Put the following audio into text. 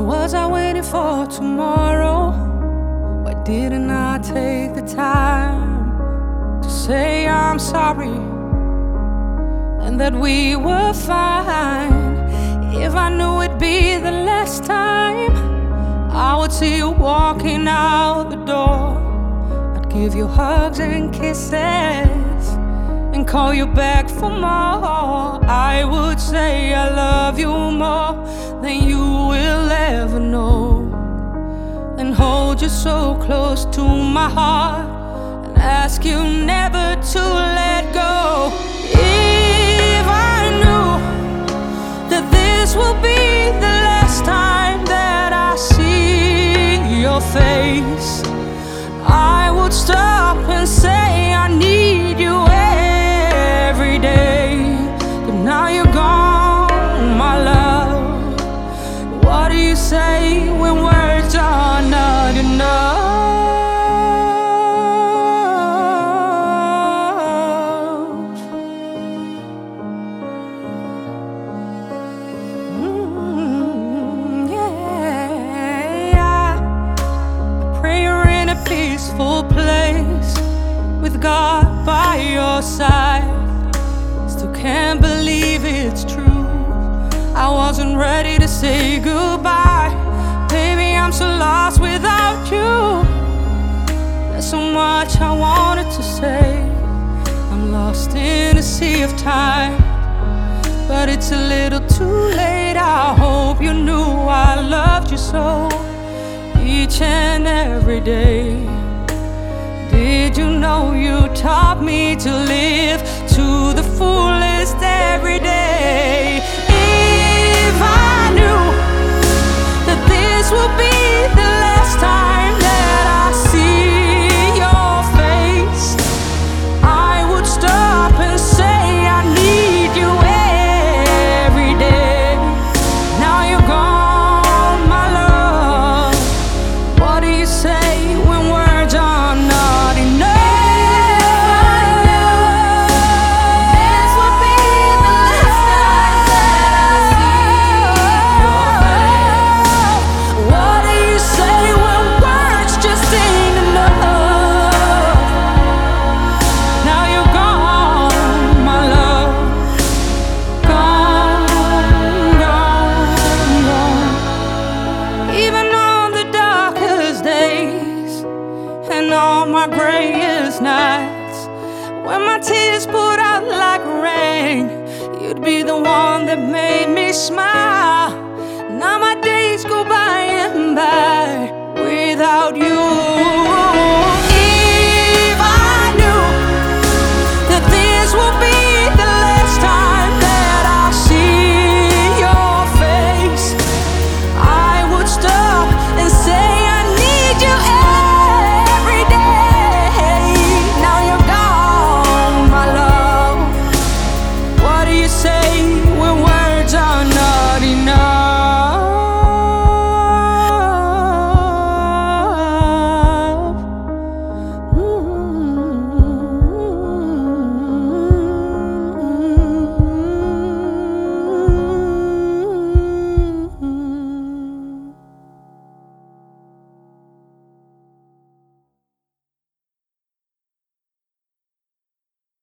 was I waiting for tomorrow? Why didn't I take the time to say I'm sorry and that we were fine? If I knew it'd be the last time I would see you walking out the door, I'd give you hugs and kisses and call you back for more. I would say I love you more than you will ever know, and hold you so close to my heart and ask you never to let go. If I knew that this will be the last time that I see your face, I would stop and say I need you every day. But now you're gone, my love. What do you say when words are not enough? Peaceful place with God by your side. Still can't believe it's true. I wasn't ready to say goodbye. Baby, I'm so lost without you. There's so much I wanted to say. I'm lost in a sea of time, but it's a little too late. I hope you knew I loved you so, each and every day. Did you know you taught me to live to the fullest every day? If I knew that this would be the last time that I see your face, I would stop and say I need you every day. Now you're gone, my love. What do you say when words are not enough? And all my grayest nights, when my tears poured out like rain, you'd be the one that made me smile. Now my days go by and by without you.